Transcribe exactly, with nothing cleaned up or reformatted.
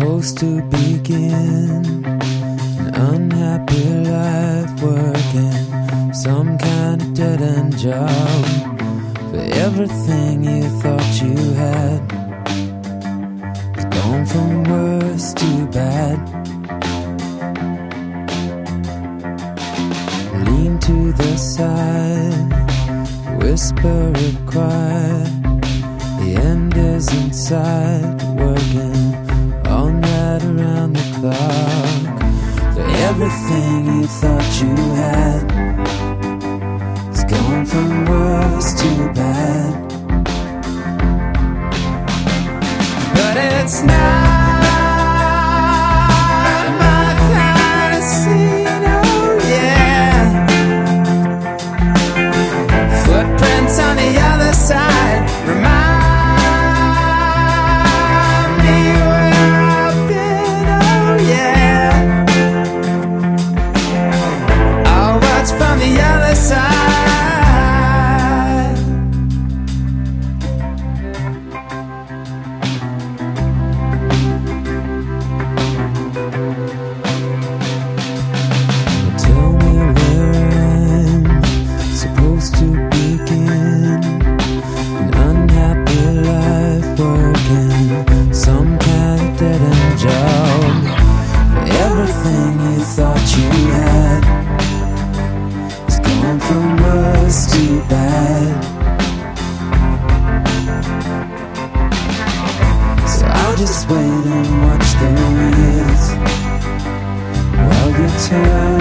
supposed to begin an unhappy life, working some kind of dead-end job for everything you thought you had. It's gone from worse to bad. Lean to the side, whisper it quiet. The end is inside, working all night around the clock for everything you thought you had. It's gone from worse to bad, but it's not my kind of scene, oh yeah. Footprints on the other side remind from the other side. Tell me where I'm supposed to begin an unhappy life, working some kind of dead-end job for everything you thought you had. From worse to bad, so I'll just wait and watch the wheels while you turn